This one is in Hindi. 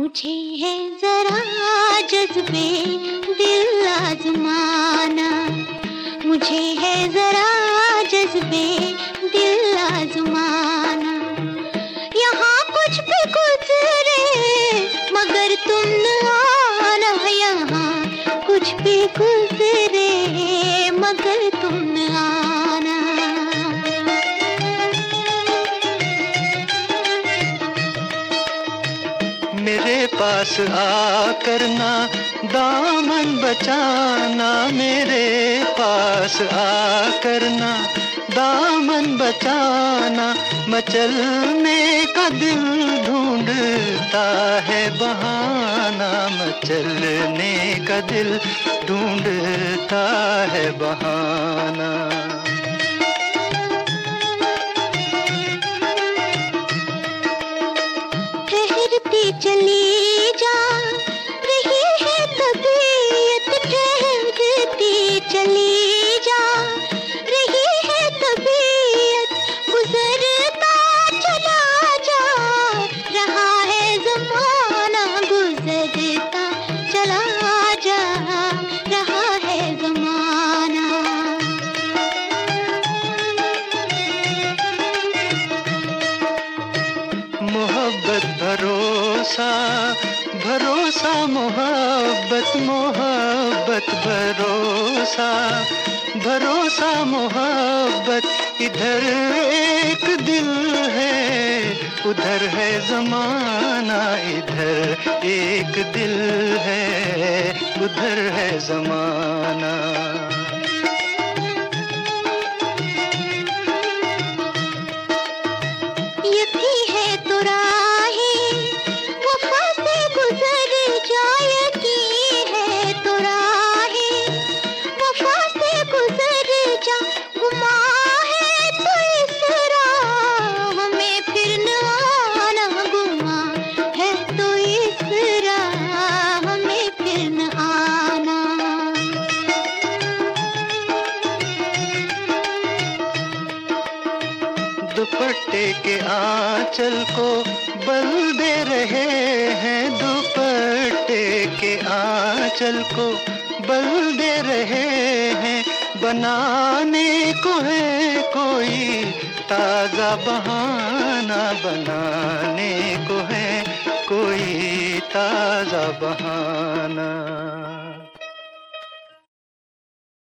मुझे है जरा जज्बे दिल आजमाना, मुझे है जरा जज्बे दिल आजमाना। यहाँ कुछ भी गुजरे मगर तुम न आना, यहाँ कुछ भी गुजरे मगर तुम न आना। मेरे पास आकर ना दामन बचाना, मेरे पास आकर ना दामन बचाना। मचलने का दिल ढूंढता है बहाना, मचलने का दिल ढूंढता है बहाना। चली जा रही है तबीयत, ठहरती चली जा रही है तबीयत। गुजरता चला जा रहा है ज़माना, गुजरता चला जा रहा है ज़माना। मोहब्बत भरोसा भरोसा, मोहब्बत मोहब्बत भरोसा भरोसा मोहब्बत। इधर एक दिल है उधर है ज़माना, इधर एक दिल है उधर है ज़माना। दुपट्टे के आंचल को बल दे रहे हैं, दुपट्टे के आंचल को बल दे रहे हैं। बनाने को है कोई ताज़ा बहाना, बनाने को है कोई ताज़ा बहाना।